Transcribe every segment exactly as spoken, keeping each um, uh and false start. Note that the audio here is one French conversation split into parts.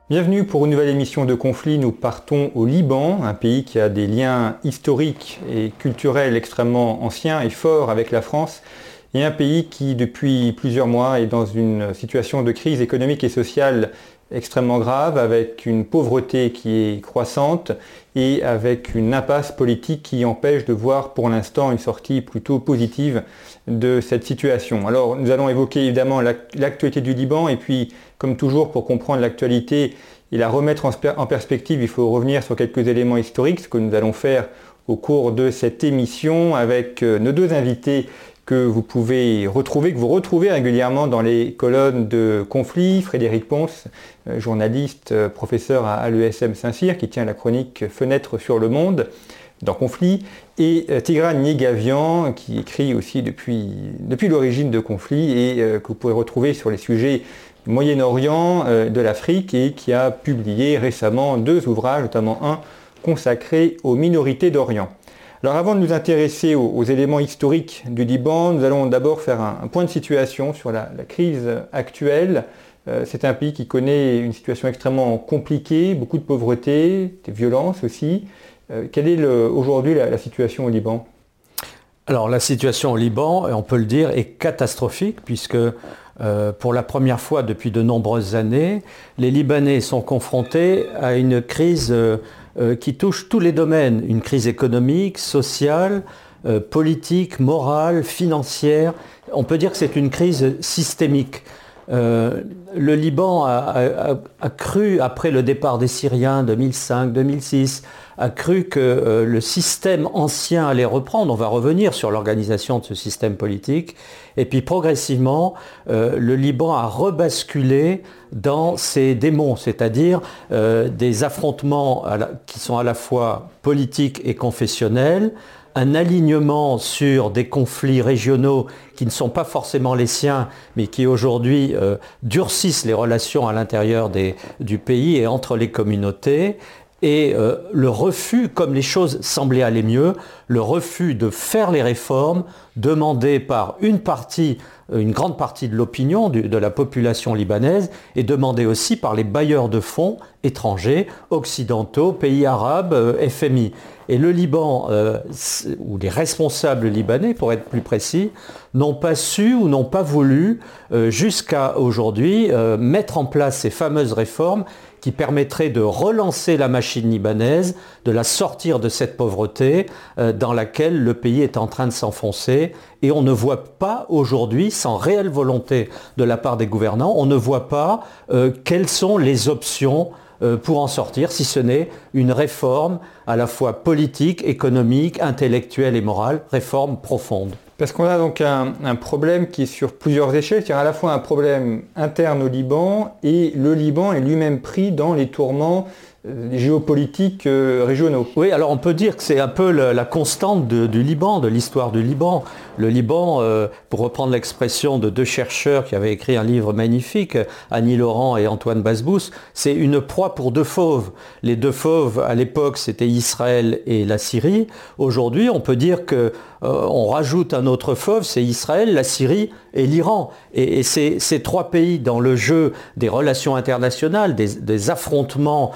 Bienvenue pour une nouvelle émission de Conflit. Nous partons au Liban, un pays qui a des liens historiques et culturels extrêmement anciens et forts avec la France, et un pays qui depuis plusieurs mois est dans une situation de crise économique et sociale extrêmement grave, avec une pauvreté qui est croissante et avec une impasse politique qui empêche de voir pour l'instant une sortie plutôt positive de cette situation. Alors nous allons évoquer évidemment l'actualité du Liban et puis comme toujours pour comprendre l'actualité et la remettre en perspective, il faut revenir sur quelques éléments historiques, ce que nous allons faire au cours de cette émission avec nos deux invités que vous pouvez retrouver, que vous retrouvez régulièrement dans les colonnes de Conflit. Frédéric Pons, journaliste, professeur à l'E S M Saint-Cyr, qui tient la chronique Fenêtre sur le monde dans Conflit, et Tigran Yegavian, qui écrit aussi depuis, depuis l'origine de Conflit et euh, que vous pouvez retrouver sur les sujets du Moyen-Orient, euh, de l'Afrique, et qui a publié récemment deux ouvrages, notamment un consacré aux minorités d'Orient. Alors avant de nous intéresser aux, aux éléments historiques du Liban, nous allons d'abord faire un, un point de situation sur la, la crise actuelle. Euh, c'est un pays qui connaît une situation extrêmement compliquée, beaucoup de pauvreté, des violences aussi. Euh, quelle est le, aujourd'hui la, la situation au Liban ? Alors la situation au Liban, on peut le dire, est catastrophique puisque euh, pour la première fois depuis de nombreuses années, les Libanais sont confrontés à une crise euh, euh, qui touche tous les domaines, une crise économique, sociale, euh, politique, morale, financière. On peut dire que c'est une crise systémique. Euh, le Liban a, a, a cru, après le départ des Syriens deux mille cinq deux mille six, a cru que euh, le système ancien allait reprendre. On va revenir sur l'organisation de ce système politique. Et puis progressivement, euh, le Liban a rebasculé dans ses démons, c'est-à-dire euh, des affrontements à la, qui sont à la fois politiques et confessionnels, un alignement sur des conflits régionaux qui ne sont pas forcément les siens, mais qui aujourd'hui euh, durcissent les relations à l'intérieur des, du pays et entre les communautés, et euh, le refus, comme les choses semblaient aller mieux, le refus de faire les réformes demandées par une partie, une grande partie de l'opinion du, de la population libanaise et demandées aussi par les bailleurs de fonds étrangers, occidentaux, pays arabes, euh, F M I. Et le Liban, euh, ou les responsables libanais, pour être plus précis, n'ont pas su ou n'ont pas voulu, euh, jusqu'à aujourd'hui, euh, mettre en place ces fameuses réformes qui permettraient de relancer la machine libanaise, de la sortir de cette pauvreté euh, dans laquelle le pays est en train de s'enfoncer. Et on ne voit pas aujourd'hui, sans réelle volonté de la part des gouvernants, on ne voit pas euh, quelles sont les options pour en sortir, si ce n'est une réforme à la fois politique, économique, intellectuelle et morale, réforme profonde. Parce qu'on a donc un, un problème qui est sur plusieurs échelles, c'est-à-dire à la fois un problème interne au Liban et le Liban est lui-même pris dans les tourments géopolitiques euh, régionaux. Oui, alors on peut dire que c'est un peu le, la constante de, du Liban, de l'histoire du Liban. Le Liban, euh, pour reprendre l'expression de deux chercheurs qui avaient écrit un livre magnifique, Annie Laurent et Antoine Basbous, c'est une proie pour deux fauves. Les deux fauves, à l'époque, c'était Israël et la Syrie. Aujourd'hui, on peut dire que euh, on rajoute un autre fauve, c'est Israël, la Syrie et l'Iran. Et, et ces, ces trois pays, dans le jeu des relations internationales, des, des affrontements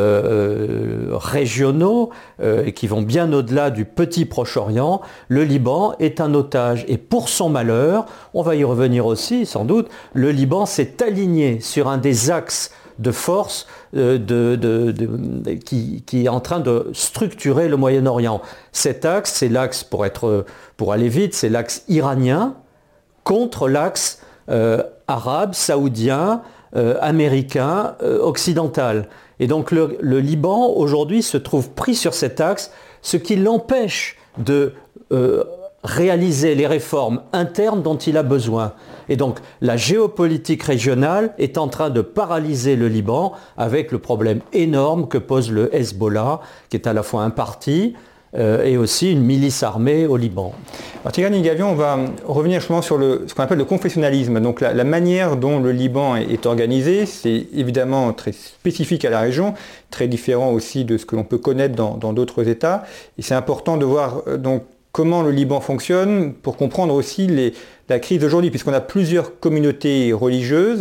euh, régionaux, euh, et qui vont bien au-delà du petit Proche-Orient, le Liban est un otage. Et pour son malheur, on va y revenir aussi sans doute, le Liban s'est aligné sur un des axes de force euh, de, de, de, de, qui, qui est en train de structurer le Moyen-Orient. Cet axe, c'est l'axe, pour, être, pour aller vite, c'est l'axe iranien contre l'axe euh, arabe, saoudien, euh, américain, euh, occidental. Et donc le, le Liban, aujourd'hui, se trouve pris sur cet axe, ce qui l'empêche de euh, réaliser les réformes internes dont il a besoin. Et donc la géopolitique régionale est en train de paralyser le Liban avec le problème énorme que pose le Hezbollah, qui est à la fois un parti euh, et aussi une milice armée au Liban. Alors Tigran Yegavian, on va revenir justement sur le, ce qu'on appelle le confessionnalisme. Donc la, la manière dont le Liban est, est organisé, c'est évidemment très spécifique à la région, très différent aussi de ce que l'on peut connaître dans, dans d'autres États. Et c'est important de voir euh, donc comment le Liban fonctionne pour comprendre aussi les, la crise d'aujourd'hui, puisqu'on a plusieurs communautés religieuses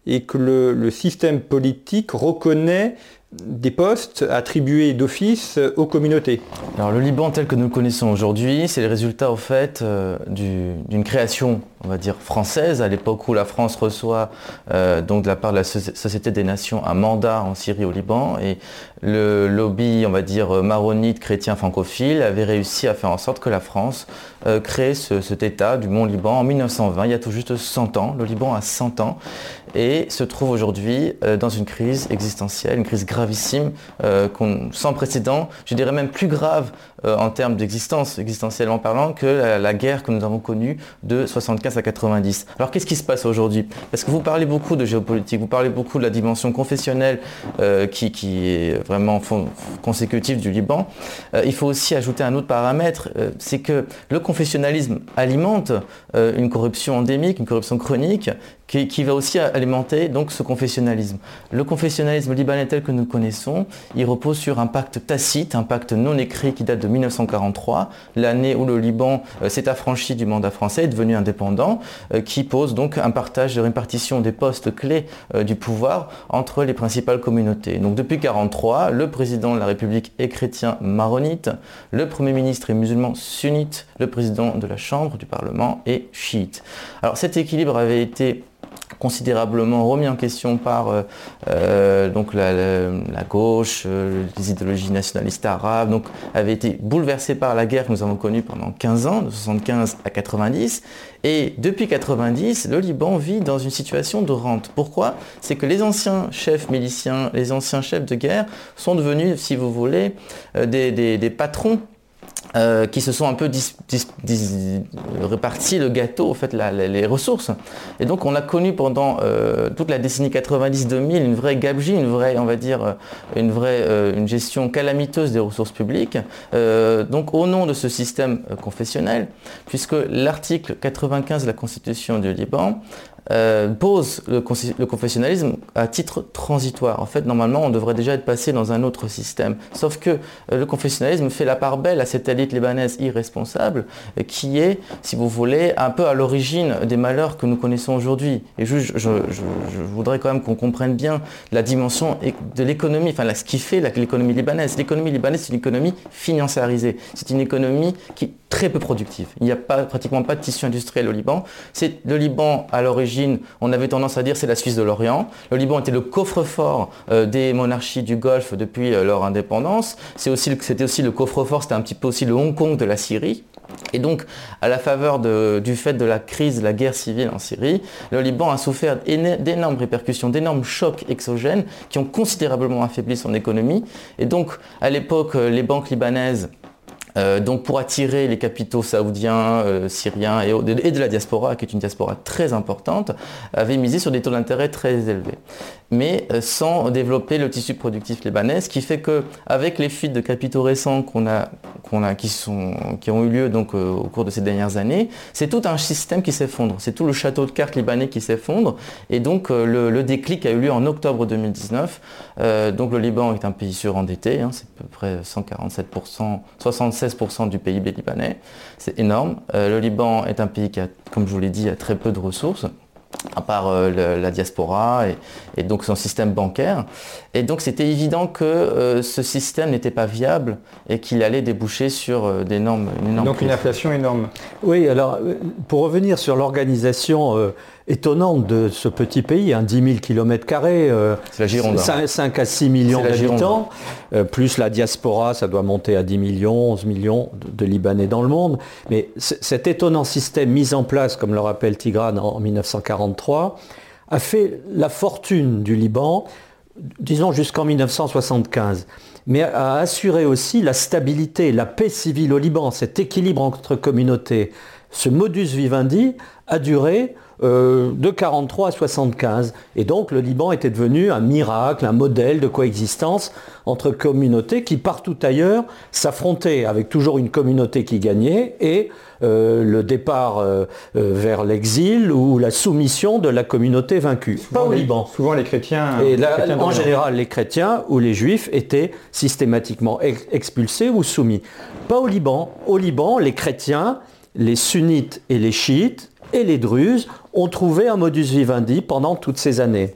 et que le, le système politique reconnaît des postes attribués d'office aux communautés. Alors le Liban tel que nous le connaissons aujourd'hui, c'est le résultat au fait euh, du, d'une création, on va dire, française, à l'époque où la France reçoit euh, donc de la part de la Société des Nations un mandat en Syrie au Liban, et le lobby, on va dire, maronite chrétien francophile avait réussi à faire en sorte que la France euh, crée ce, cet État du Mont Liban en mille neuf cent vingt, il y a tout juste cent ans. Le Liban a cent ans et se trouve aujourd'hui euh, dans une crise existentielle, une crise gravissime, euh, sans précédent, je dirais même plus grave euh, en termes d'existence, existentiellement parlant, que la, la guerre que nous avons connue de soixante-quinze à quatre-vingt-dix. Alors qu'est-ce qui se passe aujourd'hui? Parce que vous parlez beaucoup de géopolitique, vous parlez beaucoup de la dimension confessionnelle euh, qui, qui est vraiment fond, consécutive du Liban. Euh, il faut aussi ajouter un autre paramètre, euh, c'est que le confessionnalisme alimente euh, une corruption endémique, une corruption chronique, Qui, qui va aussi alimenter donc ce confessionnalisme. Le confessionnalisme libanais tel que nous le connaissons, il repose sur un pacte tacite, un pacte non écrit qui date de mille neuf cent quarante-trois, l'année où le Liban euh, s'est affranchi du mandat français, est devenu indépendant, euh, qui pose donc un partage de répartition des postes clés euh, du pouvoir entre les principales communautés. Donc depuis mille neuf cent quarante-trois, le président de la République est chrétien maronite, le Premier ministre est musulman sunnite, le président de la Chambre du Parlement est chiite. Alors cet équilibre avait été considérablement remis en question par euh, euh, donc la, la, la gauche, euh, les idéologies nationalistes arabes, donc avait été bouleversé par la guerre que nous avons connue pendant quinze ans, de soixante-quinze à quatre-vingt-dix. Et depuis quatre-vingt-dix, le Liban vit dans une situation de rente. Pourquoi? C'est que les anciens chefs miliciens, les anciens chefs de guerre sont devenus, si vous voulez, euh, des, des, des patrons Euh, qui se sont un peu dis, dis, dis, répartis le gâteau, en fait, la, la, les ressources. Et donc on a connu pendant euh, toute la décennie quatre-vingt-dix deux mille une vraie gabegie, une vraie, on va dire, une vraie euh, une gestion calamiteuse des ressources publiques. Euh, donc au nom de ce système euh, confessionnel, puisque l'article quatre-vingt-quinze de la Constitution du Liban Euh, pose le, le confessionnalisme à titre transitoire. En fait, normalement, on devrait déjà être passé dans un autre système. Sauf que euh, le confessionnalisme fait la part belle à cette élite libanaise irresponsable euh, qui est, si vous voulez, un peu à l'origine des malheurs que nous connaissons aujourd'hui. Et je, je, je, je voudrais quand même qu'on comprenne bien la dimension de l'économie, enfin, là, ce qui fait l'économie libanaise. L'économie libanaise, c'est une économie financiarisée. C'est une économie qui est très peu productive. Il n'y a pas, pratiquement pas de tissu industriel au Liban. C'est le Liban, à l'origine, on avait tendance à dire c'est la Suisse de l'Orient. Le Liban était le coffre-fort euh, des monarchies du Golfe depuis euh, leur indépendance. C'est aussi, c'était aussi le coffre-fort, c'était un petit peu aussi le Hong Kong de la Syrie. Et donc, à la faveur de, du fait de la crise, de la guerre civile en Syrie, le Liban a souffert d'énormes répercussions, d'énormes chocs exogènes qui ont considérablement affaibli son économie. Et donc, à l'époque, les banques libanaises, Euh, donc pour attirer les capitaux saoudiens, euh, syriens et, et de la diaspora, qui est une diaspora très importante, avaient misé sur des taux d'intérêt très élevés, mais euh, sans développer le tissu productif libanais, ce qui fait qu'avec les fuites de capitaux récents qu'on a, qu'on a, qui, sont, qui ont eu lieu donc, euh, au cours de ces dernières années, c'est tout un système qui s'effondre, c'est tout le château de cartes libanais qui s'effondre, et donc euh, le, le déclic a eu lieu en octobre deux mille dix-neuf. Euh, donc le Liban est un pays surendetté, hein, c'est à peu près cent quarante-sept pour cent, soixante-seize pour cent du P I B libanais, c'est énorme. Euh, le Liban est un pays qui a, comme je vous l'ai dit, a très peu de ressources, à part euh, le, la diaspora et, et donc son système bancaire. Et donc c'était évident que euh, ce système n'était pas viable et qu'il allait déboucher sur euh, d'énormes... Une énorme donc crise. Une inflation énorme. Oui, alors pour revenir sur l'organisation euh, étonnante de ce petit pays, hein, dix mille kilomètres carrés, euh, c'est la Gironde, cinq à six millions d'habitants, euh, plus la diaspora, ça doit monter à dix millions, onze millions de, de Libanais dans le monde. Mais cet étonnant système mis en place, comme le rappelle Tigran en mille neuf cent quarante-trois, a fait la fortune du Liban, disons jusqu'en mille neuf cent soixante-quinze, mais a assuré aussi la stabilité, la paix civile au Liban, cet équilibre entre communautés. Ce modus vivendi a duré euh, de quarante-trois à soixante-quinze. Et donc le Liban était devenu un miracle, un modèle de coexistence entre communautés qui partout ailleurs s'affrontaient, avec toujours une communauté qui gagnait et euh, le départ euh, euh, vers l'exil ou la soumission de la communauté vaincue. Souvent, Pas au les, Liban. Souvent les chrétiens. Et les là, chrétiens en général, les chrétiens ou les juifs étaient systématiquement ex- expulsés ou soumis. Pas au Liban. Au Liban, les chrétiens, les sunnites et les chiites et les Druzes ont trouvé un modus vivendi pendant toutes ces années.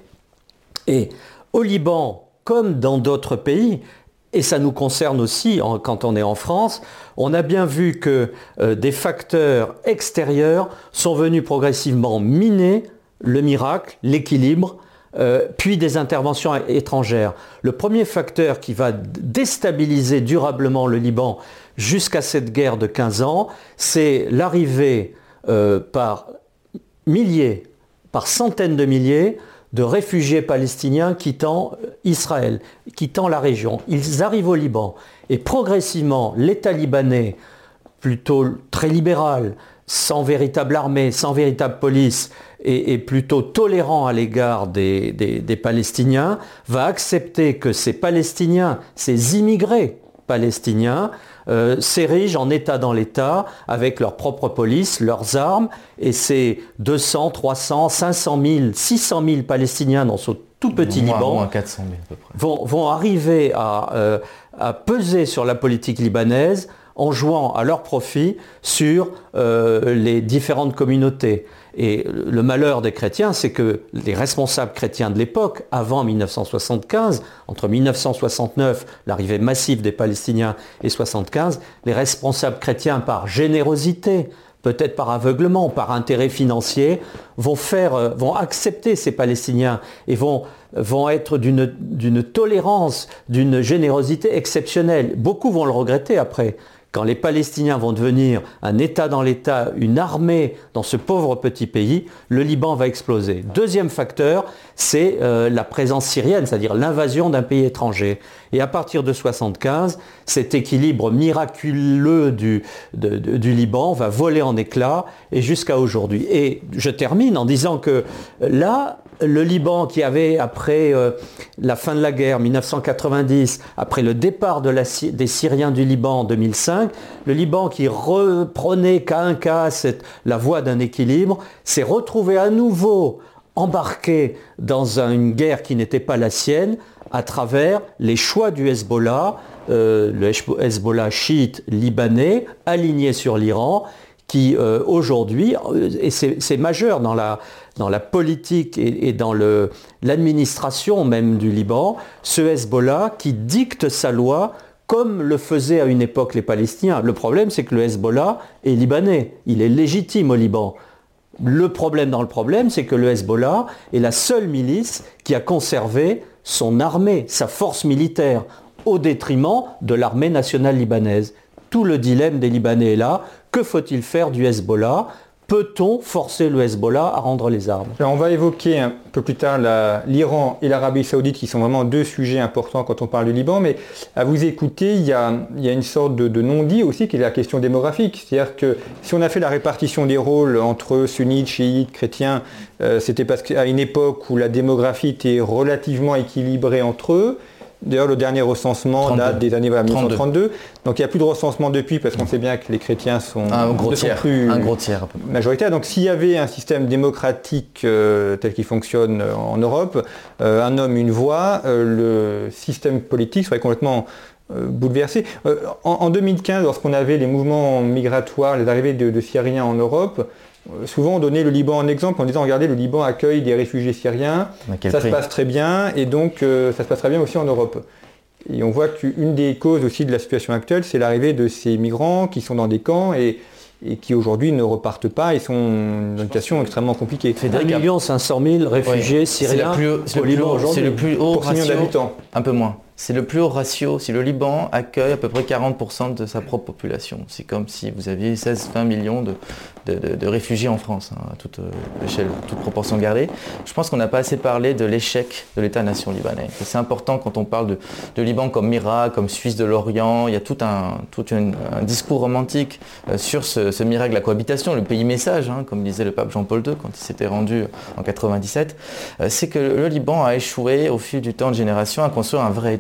Et au Liban, comme dans d'autres pays, et ça nous concerne aussi en, quand on est en France, on a bien vu que euh, des facteurs extérieurs sont venus progressivement miner le miracle, l'équilibre, euh, puis des interventions étrangères. Le premier facteur qui va déstabiliser durablement le Liban jusqu'à cette guerre de quinze ans, c'est l'arrivée euh, par milliers, par centaines de milliers, de réfugiés palestiniens quittant Israël, quittant la région. Ils arrivent au Liban et progressivement, l'État libanais, plutôt très libéral, sans véritable armée, sans véritable police, et, et plutôt tolérant à l'égard des, des, des Palestiniens, va accepter que ces Palestiniens, ces immigrés palestiniens, Euh, s'érigent en État dans l'État avec leur propre police, leurs armes, et ces deux cents, trois cents, cinq cent mille, six cent mille Palestiniens dans ce tout petit moins, Liban moins quatre cent mille à peu près. Vont, vont arriver à, euh, à peser sur la politique libanaise en jouant à leur profit sur euh, les différentes communautés. Et le malheur des chrétiens, c'est que les responsables chrétiens de l'époque, avant mille neuf cent soixante-quinze, entre mille neuf cent soixante-neuf, l'arrivée massive des Palestiniens, et soixante-quinze, les responsables chrétiens, par générosité, peut-être par aveuglement, par intérêt financier, vont, faire, vont accepter ces Palestiniens et vont, vont être d'une, d'une tolérance, d'une générosité exceptionnelle. Beaucoup vont le regretter après. Quand les Palestiniens vont devenir un État dans l'État, une armée dans ce pauvre petit pays, le Liban va exploser. Deuxième facteur, c'est euh, la présence syrienne, c'est-à-dire l'invasion d'un pays étranger. Et à partir de soixante-quinze, cet équilibre miraculeux du, de, de, du Liban va voler en éclats et jusqu'à aujourd'hui. Et je termine en disant que là, le Liban qui avait, après euh, la fin de la guerre, mille neuf cent quatre-vingt-dix, après le départ de la, des Syriens du Liban en deux mille cinq, le Liban qui reprenait cas un cas cette, la voie d'un équilibre, s'est retrouvé à nouveau embarqué dans un, une guerre qui n'était pas la sienne, à travers les choix du Hezbollah, euh, le Hezbollah chiite libanais, aligné sur l'Iran, qui euh, aujourd'hui, et c'est, c'est majeur dans la, dans la politique et, et dans le, l'administration même du Liban, ce Hezbollah qui dicte sa loi comme le faisaient à une époque les Palestiniens. Le problème, c'est que le Hezbollah est libanais, il est légitime au Liban. Le problème dans le problème, c'est que le Hezbollah est la seule milice qui a conservé son armée, sa force militaire, au détriment de l'armée nationale libanaise. Tout le dilemme des Libanais est là. Que faut-il faire du Hezbollah ? Peut-on forcer le Hezbollah à rendre les armes ? Alors on va évoquer un peu plus tard la, l'Iran et l'Arabie Saoudite qui sont vraiment deux sujets importants quand on parle du Liban, mais à vous écouter, il y a, il y a une sorte de, de non-dit aussi qui est la question démographique. C'est-à-dire que si on a fait la répartition des rôles entre sunnites, chiites, chrétiens, euh, c'était parce qu'à une époque où la démographie était relativement équilibrée entre eux. D'ailleurs, le dernier recensement trente-deux date des années voilà, mille neuf cent trente-deux. Donc, il n'y a plus de recensement depuis parce qu'on sait bien que les chrétiens sont, un gros ne tiers, sont plus un gros tiers, majoritaires. Donc, s'il y avait un système démocratique euh, tel qu'il fonctionne en Europe, euh, un homme, une voix, euh, le système politique serait complètement euh, bouleversé. Euh, en, en deux mille quinze, lorsqu'on avait les mouvements migratoires, les arrivées de, de Syriens en Europe, souvent on donnait le Liban en exemple en disant regardez le Liban accueille des réfugiés syriens, ça prix. se passe très bien et donc euh, ça se passera bien aussi en Europe. Et on voit qu'une des causes aussi de la situation actuelle c'est l'arrivée de ces migrants qui sont dans des camps et, et qui aujourd'hui ne repartent pas et sont dans une situation extrêmement compliquée. un million cinq cent mille réfugiés oui. syriens au Liban aujourd'hui. C'est le plus haut pour ratio, d'habitants. Un peu moins. C'est le plus haut ratio. Si le Liban accueille à peu près quarante pour cent de sa propre population, c'est comme si vous aviez seize à vingt millions de, de, de, de réfugiés en France, hein, à toute euh, échelle, toute proportion gardée. Je pense qu'on n'a pas assez parlé de l'échec de l'État-nation libanais. Et c'est important quand on parle de, de Liban comme miracle, comme Suisse de l'Orient. Il y a tout un, tout une, un discours romantique euh, sur ce, ce miracle de la cohabitation, le pays message, hein, comme disait le pape Jean-Paul deux quand il s'était rendu en quatre-vingt-dix-sept. Euh, c'est que le Liban a échoué au fil du temps de génération à construire un vrai État.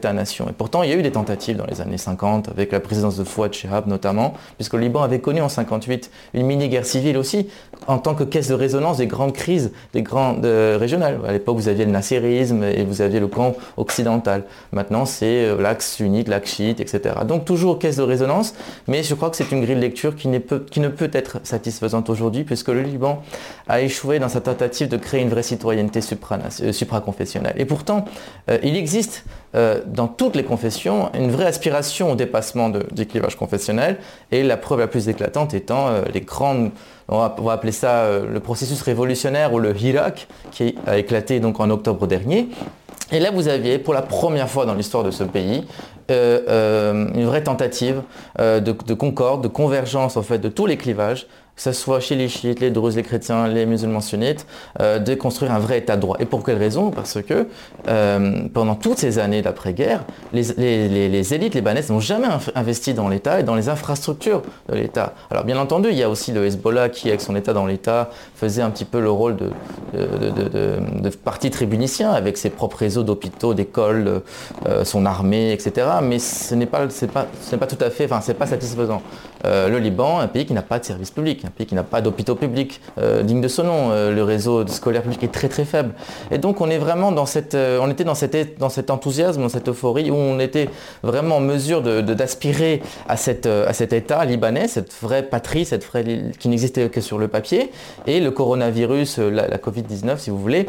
État-nation. Et pourtant, il y a eu des tentatives dans les années cinquante, avec la présidence de Fouad Chehab notamment, puisque le Liban avait connu en cinquante-huit une mini-guerre civile aussi, en tant que caisse de résonance des grandes crises, des grandes euh, régionales. À l'époque, vous aviez le nasserisme et vous aviez le camp occidental. Maintenant, c'est euh, l'axe sunnite, l'axe chiite, et cetera. Donc toujours caisse de résonance, mais je crois que c'est une grille de lecture qui, n'est peu, qui ne peut être satisfaisante aujourd'hui, puisque le Liban a échoué dans sa tentative de créer une vraie citoyenneté supra- supraconfessionnelle. Et pourtant, euh, il existe euh, dans toutes les confessions une vraie aspiration au dépassement de, du clivage confessionnel, et la preuve la plus éclatante étant euh, les grandes, on va, on va appeler ça euh, le processus révolutionnaire ou le Hirak, qui a éclaté donc en octobre dernier. Et là, vous aviez, pour la première fois dans l'histoire de ce pays, euh, euh, une vraie tentative euh, de, de concorde, de convergence en fait, de tous les clivages, que ce soit chez les chiites, les druzes, les chrétiens, les musulmans sunnites, euh, de construire un vrai état de droit. Et pour quelle raison? Parce que euh, pendant toutes ces années d'après-guerre, les, les, les, les élites libanaises n'ont jamais investi dans l'État et dans les infrastructures de l'État. Alors bien entendu, il y a aussi le Hezbollah qui, avec son État dans l'État, faisait un petit peu le rôle de, de, de, de, de parti tribunicien, avec ses propres réseaux d'hôpitaux, d'écoles, euh, son armée, et cetera. Mais ce n'est pas, c'est pas, ce n'est pas tout à fait, enfin, c'est pas satisfaisant. Euh, le Liban, un pays qui n'a pas de service public, un pays qui n'a pas d'hôpitaux publics euh, dignes de ce nom. Euh, le réseau scolaire public est très très faible. Et donc on est vraiment dans cette, euh, on était dans, cette, dans cet enthousiasme, dans cette euphorie où on était vraiment en mesure de, de, d'aspirer à, cette, à cet État libanais, cette vraie patrie, cette vraie qui n'existait que sur le papier. Et le coronavirus, la, la covid dix-neuf si vous voulez,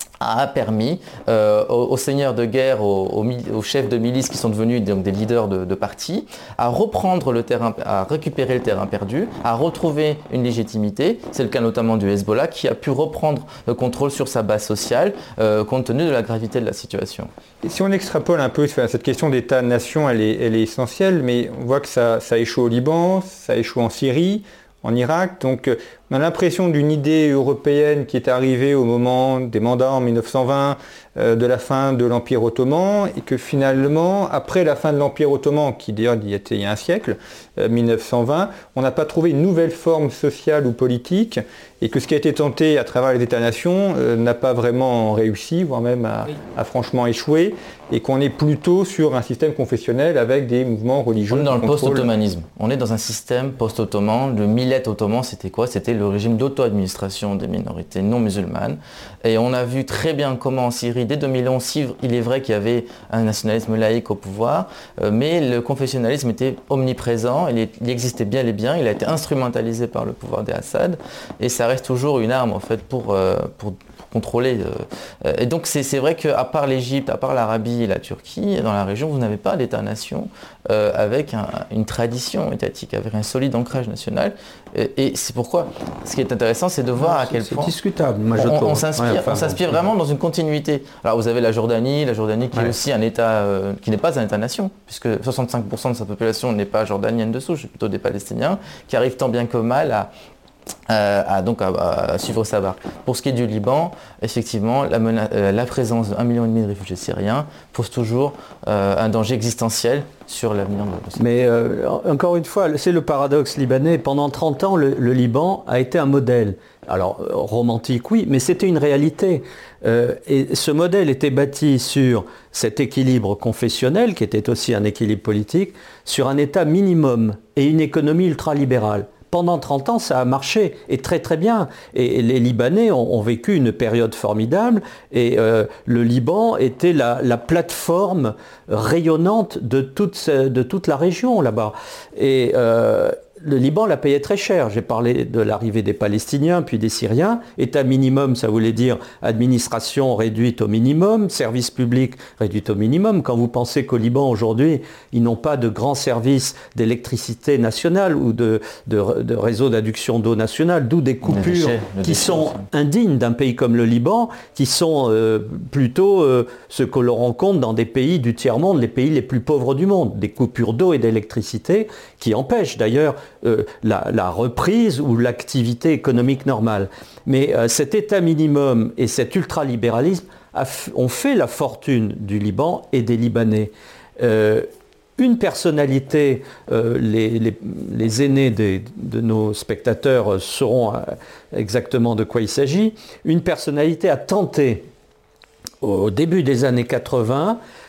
a permis euh, aux, aux seigneurs de guerre, aux, aux, aux chefs de milices qui sont devenus donc, des leaders de, de partis, à reprendre le terrain, à récupérer le terrain perdu, à retrouver une légitimité. C'est le cas notamment du Hezbollah qui a pu reprendre le contrôle sur sa base sociale euh, compte tenu de la gravité de la situation. Et si on extrapole un peu, cette question d'État-nation, elle est, elle est essentielle, mais on voit que ça, ça échoue au Liban, ça échoue en Syrie, en Irak, donc on a l'impression d'une idée européenne qui est arrivée au moment des mandats en mille neuf cent vingt, euh, de la fin de l'Empire ottoman, et que finalement, après la fin de l'Empire ottoman, qui d'ailleurs y était il y a un siècle, euh, mille neuf cent vingt, on n'a pas trouvé une nouvelle forme sociale ou politique, et que ce qui a été tenté à travers les États-nations euh, n'a pas vraiment réussi, voire même a, oui. a franchement échoué, et qu'on est plutôt sur un système confessionnel avec des mouvements religieux. On est dans le post-ottomanisme. On est dans un système post-ottoman. Le millet ottoman, c'était quoi? C'était le régime d'auto-administration des minorités non musulmanes. Et on a vu très bien comment en Syrie, dès deux mille onze, il est vrai qu'il y avait un nationalisme laïque au pouvoir, euh, mais le confessionnalisme était omniprésent, il, est, il existait bien et bien, il a été instrumentalisé par le pouvoir d'Assad, et ça reste toujours une arme en fait pour, euh, pour, pour contrôler. Euh, et donc c'est, c'est vrai qu'à part l'Égypte, à part l'Arabie et la Turquie, dans la région, vous n'avez pas d'État-nation euh, avec un, une tradition étatique, avec un solide ancrage national. Et, et c'est pourquoi, ce qui est intéressant, c'est de voir non, à quel c'est point discutable. Moi, je on, trouve. on s'inspire, ouais, enfin, on s'inspire bon. vraiment dans une continuité. Alors vous avez la Jordanie, la Jordanie qui ouais. est aussi un État euh, qui n'est pas un État-nation, puisque soixante-cinq pour cent de sa population n'est pas jordanienne de souche, c'est plutôt des Palestiniens, qui arrivent tant bien que mal à Euh, à, donc à, à suivre sa barque. Pour ce qui est du Liban, effectivement, la, mena- euh, la présence d'un million et demi de réfugiés syriens pose toujours euh, un danger existentiel sur l'avenir de ce pays. Mais euh, encore une fois, c'est le paradoxe libanais. Pendant trente ans, le, le Liban a été un modèle. Alors, euh, romantique, oui, mais c'était une réalité. Euh, et ce modèle était bâti sur cet équilibre confessionnel, qui était aussi un équilibre politique, sur un État minimum et une économie ultralibérale. Pendant trente ans, ça a marché, et très très bien. Et les Libanais ont, ont vécu une période formidable, et euh, le Liban était la, la plateforme rayonnante de toute, de toute la région là-bas. Et euh, le Liban l'a payé très cher. J'ai parlé de l'arrivée des Palestiniens, puis des Syriens. État minimum, ça voulait dire administration réduite au minimum, service public réduit au minimum. Quand vous pensez qu'au Liban, aujourd'hui, ils n'ont pas de grands services d'électricité nationale ou de, de, de réseau d'adduction d'eau nationale, d'où des coupures déchets, qui déchets, sont indignes d'un pays comme le Liban, qui sont euh, plutôt euh, ce que l'on rencontre dans des pays du tiers-monde, les pays les plus pauvres du monde. Des coupures d'eau et d'électricité qui empêchent d'ailleurs Euh, la, la reprise ou l'activité économique normale. Mais euh, cet État minimum et cet ultralibéralisme a f- ont fait la fortune du Liban et des Libanais. Euh, une personnalité, euh, les, les, les aînés des, de nos spectateurs sauront euh, exactement de quoi il s'agit, une personnalité a tenté, au début des années quatre-vingts,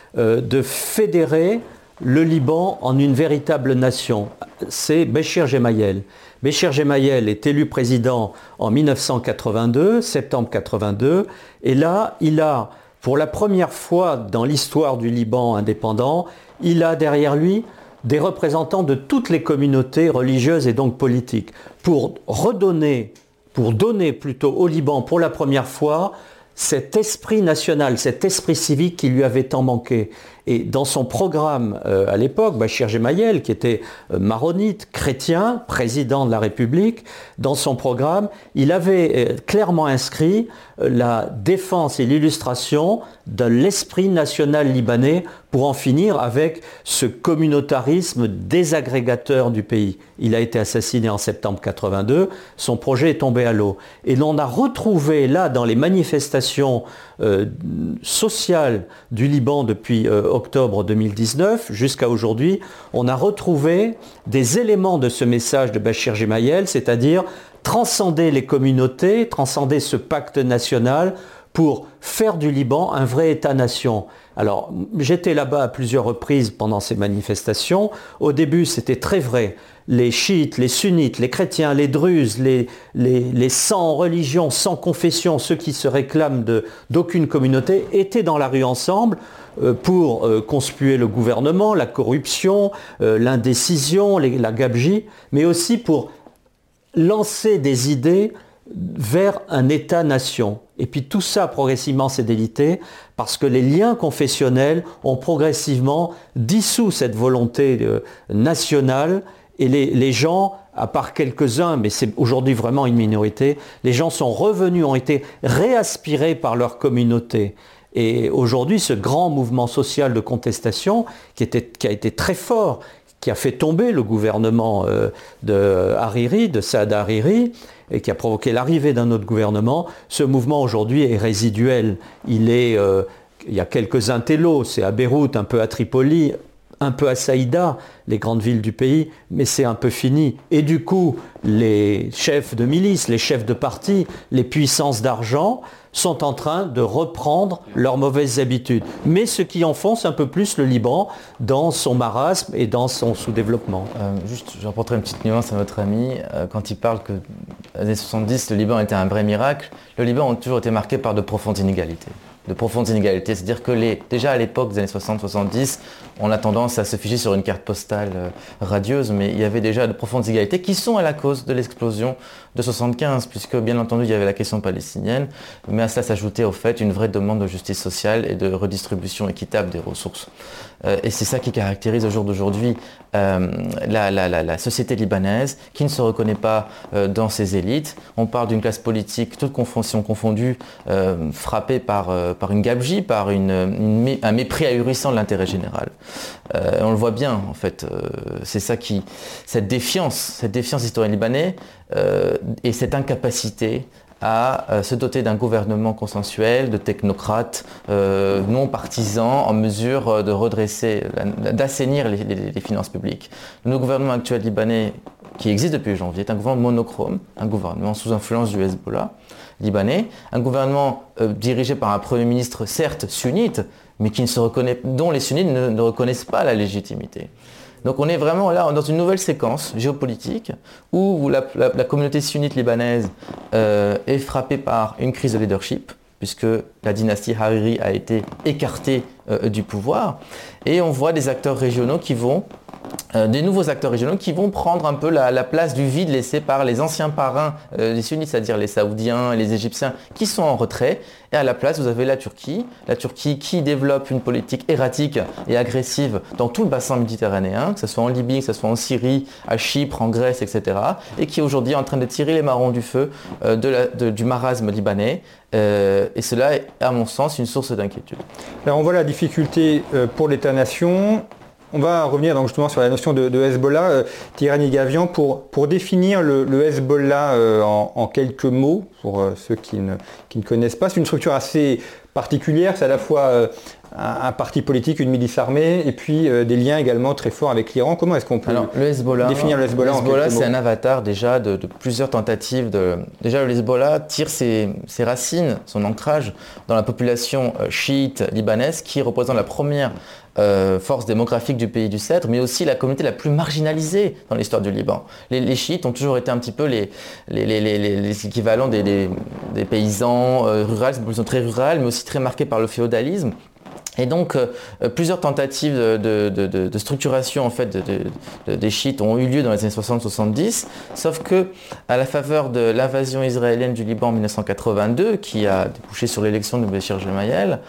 euh, de fédérer le Liban en une véritable nation. C'est Béchir Gemayel. Béchir Gemayel est élu président en mille neuf cent quatre-vingt-deux, septembre quatre-vingt-deux, et là, il a, pour la première fois dans l'histoire du Liban indépendant, il a derrière lui des représentants de toutes les communautés religieuses et donc politiques, pour redonner, pour donner plutôt au Liban pour la première fois cet esprit national, cet esprit civique qui lui avait tant manqué. Et dans son programme euh, à l'époque, Béchir Gemayel, qui était euh, maronite, chrétien, président de la République, dans son programme, il avait euh, clairement inscrit euh, la défense et l'illustration de l'esprit national libanais pour en finir avec ce communautarisme désagrégateur du pays. Il a été assassiné en septembre quatre-vingt-deux, son projet est tombé à l'eau. Et l'on a retrouvé là, dans les manifestations euh, sociales du Liban depuis euh, octobre deux mille dix-neuf jusqu'à aujourd'hui, on a retrouvé des éléments de ce message de Béchir Gemayel, c'est-à-dire transcender les communautés, transcender ce pacte national pour faire du Liban un vrai État-nation. Alors, j'étais là-bas à plusieurs reprises pendant ces manifestations. Au début, c'était très vrai. Les chiites, les sunnites, les chrétiens, les druzes, les, les, les sans religion, sans confession, ceux qui se réclament de, d'aucune communauté, étaient dans la rue ensemble euh, pour euh, conspuer le gouvernement, la corruption, euh, l'indécision, les, la gabegie, mais aussi pour lancer des idées vers un État-nation. Et puis tout ça, progressivement, s'est délité parce que les liens confessionnels ont progressivement dissous cette volonté euh, nationale et les, les gens, à part quelques-uns, mais c'est aujourd'hui vraiment une minorité, les gens sont revenus, ont été réaspirés par leur communauté. Et aujourd'hui, ce grand mouvement social de contestation qui, était, qui a été très fort, qui a fait tomber le gouvernement euh, de Hariri, de Saad Hariri, et qui a provoqué l'arrivée d'un autre gouvernement, ce mouvement aujourd'hui est résiduel. Il, est, euh, il y a quelques intellos, c'est à Beyrouth, un peu à Tripoli, un peu à Saïda, les grandes villes du pays, mais c'est un peu fini. Et du coup, les chefs de milice, les chefs de parti, les puissances d'argent sont en train de reprendre leurs mauvaises habitudes. Mais ce qui enfonce un peu plus le Liban dans son marasme et dans son sous-développement. Euh, juste, je rapporterai une petite nuance à notre ami. Euh, quand il parle que les années soixante-dix, le Liban était un vrai miracle, le Liban a toujours été marqué par de profondes inégalités. De profondes inégalités, c'est-à-dire que les, déjà à l'époque des années soixante soixante-dix, on a tendance à se figer sur une carte postale euh, radieuse, mais il y avait déjà de profondes inégalités qui sont à la cause de l'explosion de soixante-quinze, puisque bien entendu il y avait la question palestinienne, mais à cela s'ajoutait au fait une vraie demande de justice sociale et de redistribution équitable des ressources. Euh, et c'est ça qui caractérise au jour d'aujourd'hui euh, la, la, la, la société libanaise, qui ne se reconnaît pas euh, dans ses élites. On parle d'une classe politique, toute confonction confondue, euh, frappée par, euh, par une gabegie, par une, une, un mépris ahurissant de l'intérêt général. Euh, on le voit bien, en fait. Euh, c'est ça qui, cette défiance, cette défiance des citoyens libanais euh, et cette incapacité à euh, se doter d'un gouvernement consensuel, de technocrates euh, non partisans, en mesure euh, de redresser, d'assainir les, les, les finances publiques. Le gouvernement actuel libanais, qui existe depuis janvier, est un gouvernement monochrome, un gouvernement sous influence du Hezbollah libanais, un gouvernement euh, dirigé par un Premier ministre certes sunnite, mais qui ne se reconnaît, dont les sunnites ne, ne reconnaissent pas la légitimité. Donc on est vraiment là dans une nouvelle séquence géopolitique où la, la, la communauté sunnite libanaise euh, est frappée par une crise de leadership, puisque la dynastie Hariri a été écartée euh, du pouvoir, et on voit des acteurs régionaux qui vont Euh, des nouveaux acteurs régionaux qui vont prendre un peu la, la place du vide laissé par les anciens parrains euh, des sunnites, c'est-à-dire les Saoudiens et les Égyptiens qui sont en retrait. Et à la place, vous avez la Turquie, la Turquie qui développe une politique erratique et agressive dans tout le bassin méditerranéen, que ce soit en Libye, que ce soit en Syrie, à Chypre, en Grèce, et cetera. Et qui est aujourd'hui en train de tirer les marrons du feu euh, de la, de, du marasme libanais. Euh, et cela est, à mon sens, une source d'inquiétude. Alors on voit la difficulté euh, pour l'État-nation. On va revenir donc justement sur la notion de, de Hezbollah. Euh, Tirani Gavian, pour, pour définir le, le Hezbollah euh, en, en quelques mots, pour euh, ceux qui ne, qui ne connaissent pas, c'est une structure assez particulière. C'est à la fois euh, un, un parti politique, une milice armée, et puis euh, des liens également très forts avec l'Iran. Comment est-ce qu'on peut Alors, le Hezbollah, définir le Hezbollah, le Hezbollah en quelques mots? C'est un avatar déjà de, de plusieurs tentatives. De... Déjà, le Hezbollah tire ses, ses racines, son ancrage dans la population euh, chiite libanaise qui représente la première Euh, force démographique du pays du Cèdre, mais aussi la communauté la plus marginalisée dans l'histoire du Liban. Les, les chiites ont toujours été un petit peu les, les, les, les, les équivalents des, les, des paysans euh, ruraux, c'est une population très rurale, mais aussi très marquée par le féodalisme. Et donc, euh, plusieurs tentatives de, de, de, de structuration en fait, de, de, de, des chiites ont eu lieu dans les années soixante soixante-dix, sauf que à la faveur de l'invasion israélienne du Liban en mille neuf cent quatre-vingt-deux, qui a débouché sur l'élection de Béchir Gemayel,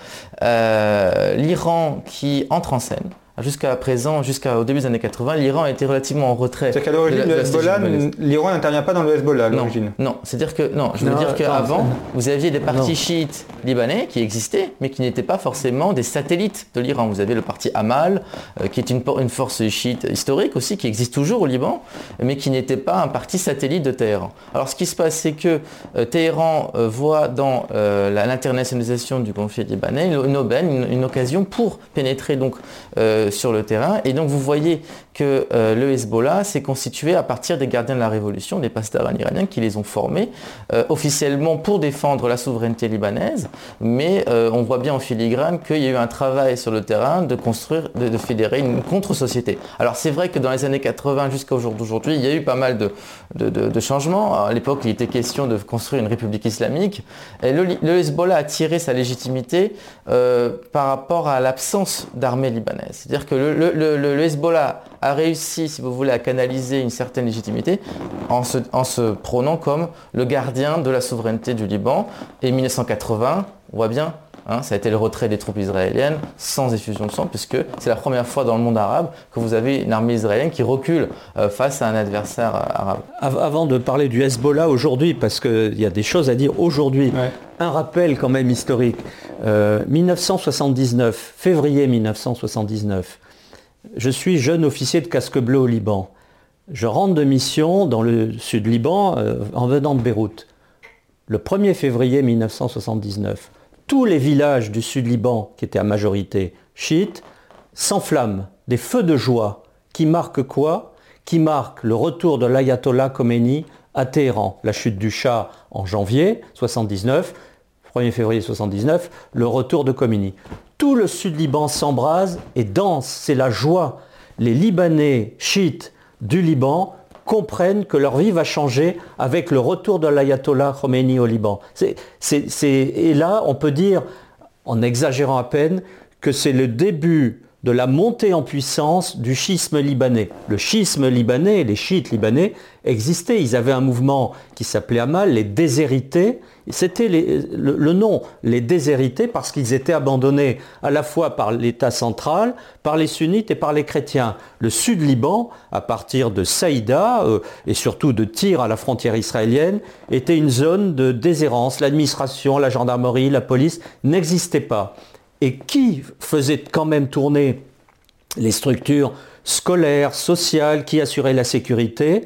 euh, l'Iran qui entre en scène. Jusqu'à présent, jusqu'au début des années quatre-vingts, l'Iran a été relativement en retrait. C'est qu'à l'origine, le Hezbollah, l'Iran n'intervient pas dans le Hezbollah à l'origine. Non, non. c'est-à-dire que non, je veux non, dire qu'avant, vous aviez des partis non. chiites libanais qui existaient, mais qui n'étaient pas forcément des satellites de l'Iran. Vous avez le parti Amal, euh, qui est une, une force chiite historique aussi, qui existe toujours au Liban, mais qui n'était pas un parti satellite de Téhéran. Alors ce qui se passe, c'est que euh, Téhéran euh, voit dans euh, l'internationalisation du conflit libanais une aubaine, une, une occasion pour pénétrer donc euh, sur le terrain. Et donc vous voyez que euh, le Hezbollah s'est constitué à partir des gardiens de la révolution, des pasdaran iraniens qui les ont formés euh, officiellement pour défendre la souveraineté libanaise, mais euh, on voit bien en filigrane qu'il y a eu un travail sur le terrain de construire, de, de fédérer une contre-société. Alors c'est vrai que dans les années quatre-vingts jusqu'à aujourd'hui, il y a eu pas mal de, de, de, de changements. Alors, à l'époque, il était question de construire une république islamique. Et le, le Hezbollah a tiré sa légitimité euh, par rapport à l'absence d'armée libanaise. C'est-à-dire que le, le, le, le Hezbollah a réussi, si vous voulez, à canaliser une certaine légitimité en se, en se prônant comme le gardien de la souveraineté du Liban. Et mille neuf cent quatre-vingts, on voit bien, hein, ça a été le retrait des troupes israéliennes sans effusion de sang, puisque c'est la première fois dans le monde arabe que vous avez une armée israélienne qui recule euh, face à un adversaire euh, arabe. Avant de parler du Hezbollah aujourd'hui, parce qu'il y a des choses à dire aujourd'hui, ouais. Un rappel quand même historique. Euh, mille neuf cent soixante-dix-neuf, février mille neuf cent soixante-dix-neuf, je suis jeune officier de casque bleu au Liban. Je rentre de mission dans le sud Liban euh, en venant de Beyrouth. Le premier février mille neuf cent soixante-dix-neuf, tous les villages du sud Liban, qui étaient à majorité chiites, s'enflamment, des feux de joie, qui marquent quoi? Qui marquent le retour de l'ayatollah Khomeini à Téhéran, la chute du Shah en janvier soixante-dix-neuf, premier février soixante-dix-neuf, le retour de Khomeini. Tout le sud Liban s'embrase et danse, c'est la joie. Les Libanais chiites du Liban comprennent que leur vie va changer avec le retour de l'ayatollah Khomeini au Liban. C'est, c'est, c'est, et là, on peut dire, en exagérant à peine, que c'est le début de la montée en puissance du schisme libanais. Le schisme libanais, les chiites libanais existaient. Ils avaient un mouvement qui s'appelait Amal, les déshérités. C'était les, le, le nom, les déshérités, parce qu'ils étaient abandonnés à la fois par l'État central, par les sunnites et par les chrétiens. Le sud Liban, à partir de Saïda euh, et surtout de Tyr à la frontière israélienne, était une zone de déshérence. L'administration, la gendarmerie, la police n'existaient pas. Et qui faisait quand même tourner les structures scolaires, sociales, qui assuraient la sécurité?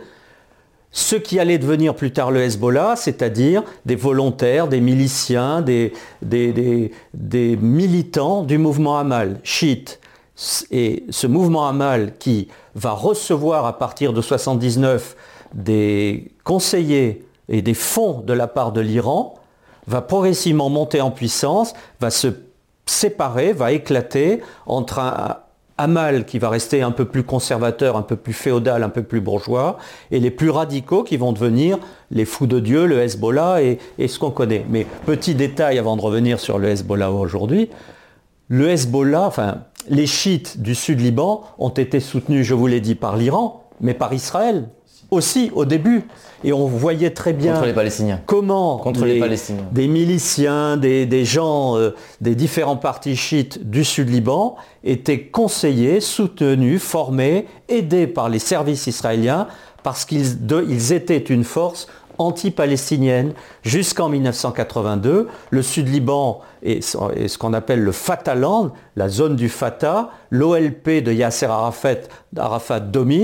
Ce qui allait devenir plus tard le Hezbollah, c'est-à-dire des volontaires, des miliciens, des, des, des, des militants du mouvement Amal, chiite. Et ce mouvement Amal qui va recevoir à partir de soixante-dix-neuf des conseillers et des fonds de la part de l'Iran, va progressivement monter en puissance, va se séparé, va éclater entre un Amal qui va rester un peu plus conservateur, un peu plus féodal, un peu plus bourgeois, et les plus radicaux qui vont devenir les fous de Dieu, le Hezbollah et, et ce qu'on connaît. Mais petit détail avant de revenir sur le Hezbollah aujourd'hui, le Hezbollah, enfin les chiites du sud Liban ont été soutenus, je vous l'ai dit, par l'Iran, mais par Israël aussi au début. Et on voyait très bien contre les Palestiniens. comment contre les, les Palestiniens. des miliciens, des, des gens euh, des différents partis chiites du sud Liban étaient conseillés, soutenus, formés, aidés par les services israéliens parce qu'ils de, ils étaient une force anti-palestinienne jusqu'en mille neuf cent quatre-vingt-deux. Le sud Liban est, est ce qu'on appelle le Fatahland, la zone du Fatah. L'O L P de Yasser Arafat, Arafat domine.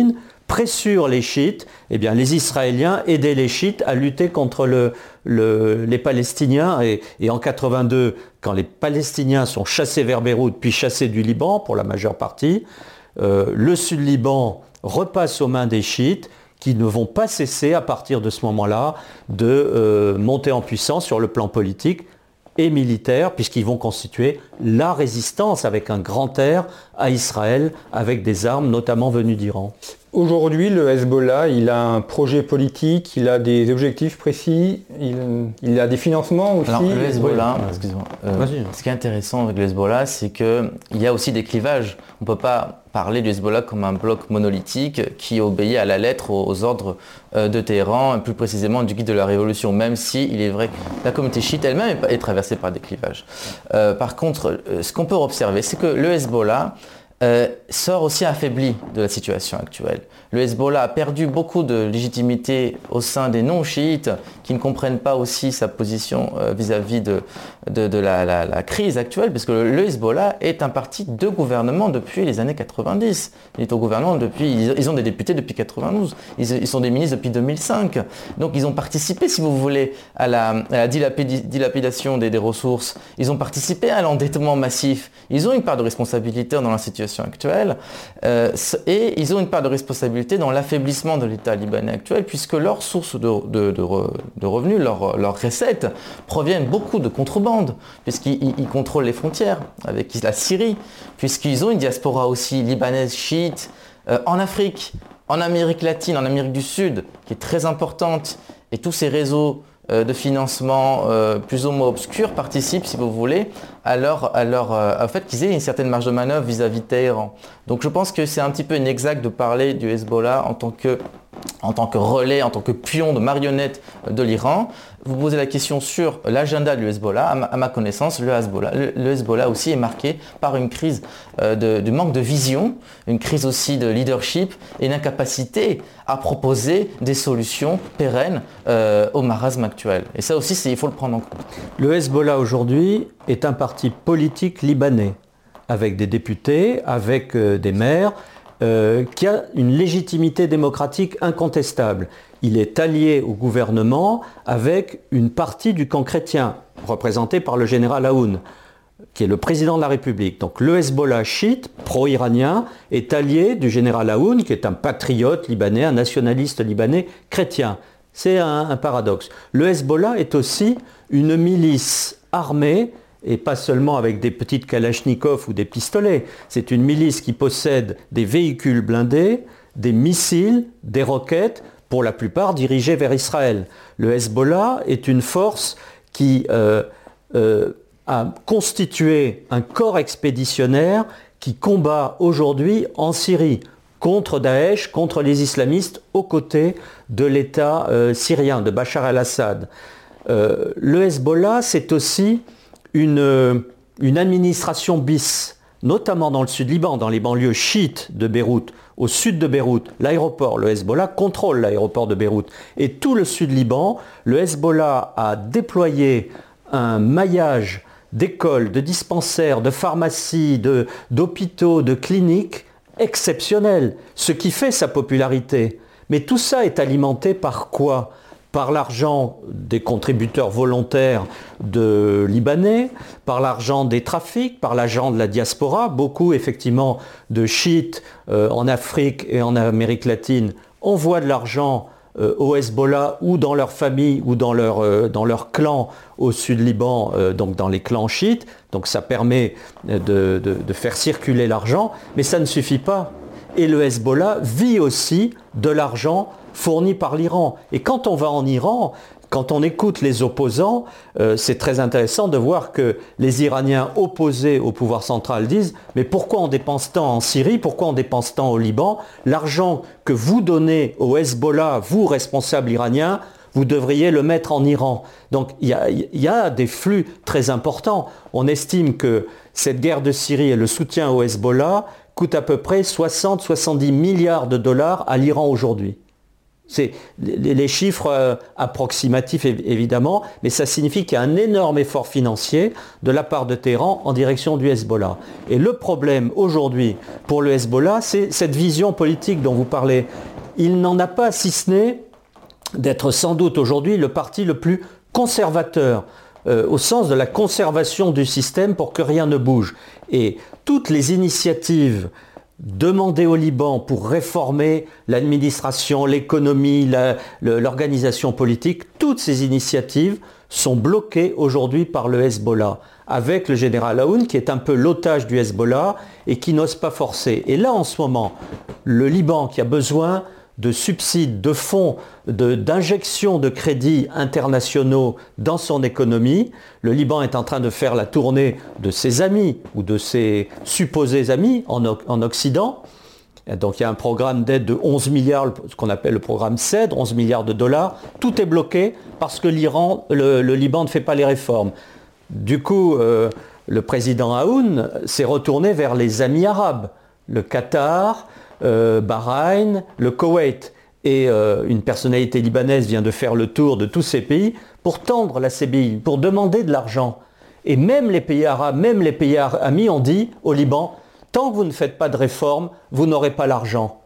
pressure les chiites, eh bien, les Israéliens aidaient les chiites à lutter contre le, le, les Palestiniens. Et, et en quatre-vingt-deux, quand les Palestiniens sont chassés vers Beyrouth, puis chassés du Liban pour la majeure partie, euh, le Sud-Liban repasse aux mains des chiites, qui ne vont pas cesser à partir de ce moment-là de euh, monter en puissance sur le plan politique et militaire, puisqu'ils vont constituer la résistance avec un grand R à Israël, avec des armes notamment venues d'Iran. Aujourd'hui, le Hezbollah, il a un projet politique, il a des objectifs précis, il, il a des financements aussi. Alors, le Hezbollah, oui. excusez-moi, euh, ce qui est intéressant avec le Hezbollah, c'est qu'il y a aussi des clivages. On ne peut pas parler du Hezbollah comme un bloc monolithique qui obéit à la lettre aux, aux ordres euh, de Téhéran, plus précisément du guide de la révolution, même si il est vrai que la communauté chiite elle-même est, est traversée par des clivages. Euh, par contre, euh, ce qu'on peut observer, c'est que le Hezbollah Euh, sort aussi affaibli de la situation actuelle. Le Hezbollah a perdu beaucoup de légitimité au sein des non-chiites qui ne comprennent pas aussi sa position euh, vis-à-vis de, de, de la, la, la crise actuelle, parce que le, le Hezbollah est un parti de gouvernement depuis les années quatre-vingt-dix. Il est au gouvernement depuis, ils, ils ont des députés depuis quatre-vingt-douze, ils, ils sont des ministres depuis deux mille cinq. Donc ils ont participé, si vous voulez, à la, à la dilapidi, dilapidation des, des ressources, ils ont participé à l'endettement massif, ils ont une part de responsabilité dans la situation actuelle euh, et ils ont une part de responsabilité dans l'affaiblissement de l'État libanais actuel, puisque leurs sources de, de, de, de revenus, leurs leur recettes proviennent beaucoup de contrebande, puisqu'ils ils contrôlent les frontières avec la Syrie, puisqu'ils ont une diaspora aussi libanaise chiite euh, en Afrique, en Amérique latine, en Amérique du Sud, qui est très importante, et tous ces réseaux de financement euh, plus ou moins obscurs participent, si vous voulez, à leur, à leur, euh, au fait qu'ils aient une certaine marge de manœuvre vis-à-vis de Téhéran. Donc je pense que c'est un petit peu inexact de parler du Hezbollah en tant que, en tant que relais, en tant que pion de marionnette de l'Iran. Vous posez la question sur l'agenda du Hezbollah. À ma, à ma connaissance, le Hezbollah, le, le Hezbollah aussi est marqué par une crise euh, de, de manque de vision, une crise aussi de leadership et une incapacité à proposer des solutions pérennes euh, au marasme actuel. Et ça aussi, il faut le prendre en compte. Le Hezbollah aujourd'hui est un parti politique libanais, avec des députés, avec euh, des maires, euh, qui a une légitimité démocratique incontestable. Il est allié au gouvernement avec une partie du camp chrétien, représentée par le général Aoun, qui est le président de la République. Donc le Hezbollah chiite, pro-iranien, est allié du général Aoun, qui est un patriote libanais, un nationaliste libanais chrétien. C'est un, un paradoxe. Le Hezbollah est aussi une milice armée, et pas seulement avec des petites kalachnikovs ou des pistolets. C'est une milice qui possède des véhicules blindés, des missiles, des roquettes, pour la plupart dirigés vers Israël. Le Hezbollah est une force qui euh, euh, a constitué un corps expéditionnaire qui combat aujourd'hui en Syrie contre Daesh, contre les islamistes, aux côtés de l'État euh, syrien, de Bachar el-Assad. Euh, le Hezbollah, c'est aussi une, une administration bis, notamment dans le sud Liban, dans les banlieues chiites de Beyrouth, au sud de Beyrouth, l'aéroport, le Hezbollah contrôle l'aéroport de Beyrouth. Et tout le sud Liban, le Hezbollah a déployé un maillage d'écoles, de dispensaires, de pharmacies, de, d'hôpitaux, de cliniques exceptionnel, ce qui fait sa popularité. Mais tout ça est alimenté par quoi ? Par l'argent des contributeurs volontaires de Libanais, par l'argent des trafics, par l'argent de la diaspora. Beaucoup, effectivement, de chiites euh, en Afrique et en Amérique latine envoient de l'argent euh, au Hezbollah ou dans leur famille ou dans leur, euh, dans leur clan au sud Liban, euh, donc dans les clans chiites. Donc ça permet de, de, de faire circuler l'argent, mais ça ne suffit pas. Et le Hezbollah vit aussi de l'argent fourni par l'Iran. Et quand on va en Iran, quand on écoute les opposants, euh, c'est très intéressant de voir que les Iraniens opposés au pouvoir central disent « Mais pourquoi on dépense tant en Syrie? Pourquoi on dépense tant au Liban? L'argent que vous donnez au Hezbollah, vous, responsables iraniens, vous devriez le mettre en Iran. » Donc il y a, y a des flux très importants. On estime que cette guerre de Syrie et le soutien au Hezbollah coûte à peu près soixante à soixante-dix milliards de dollars à l'Iran aujourd'hui. C'est les, les chiffres euh, approximatifs évidemment, mais ça signifie qu'il y a un énorme effort financier de la part de Téhéran en direction du Hezbollah. Et le problème aujourd'hui pour le Hezbollah, c'est cette vision politique dont vous parlez. Il n'en a pas, si ce n'est d'être sans doute aujourd'hui le parti le plus conservateur, euh, au sens de la conservation du système pour que rien ne bouge. Et toutes les initiatives demandées au Liban pour réformer l'administration, l'économie, la, le, l'organisation politique, toutes ces initiatives sont bloquées aujourd'hui par le Hezbollah, avec le général Aoun qui est un peu l'otage du Hezbollah et qui n'ose pas forcer. Et là, en ce moment, le Liban qui a besoin de subsides, de fonds, de, d'injections de crédits internationaux dans son économie. Le Liban est en train de faire la tournée de ses amis ou de ses supposés amis en, en Occident. Donc il y a un programme d'aide de onze milliards, ce qu'on appelle le programme CEDRE, onze milliards de dollars. Tout est bloqué parce que l'Iran, le, le Liban ne fait pas les réformes. Du coup, euh, le président Aoun s'est retourné vers les amis arabes, le Qatar, Euh, Bahreïn, le Koweït, et euh, une personnalité libanaise vient de faire le tour de tous ces pays pour tendre la sébille, pour demander de l'argent. Et même les pays arabes, même les pays amis ont dit au Liban, tant que vous ne faites pas de réformes, vous n'aurez pas l'argent.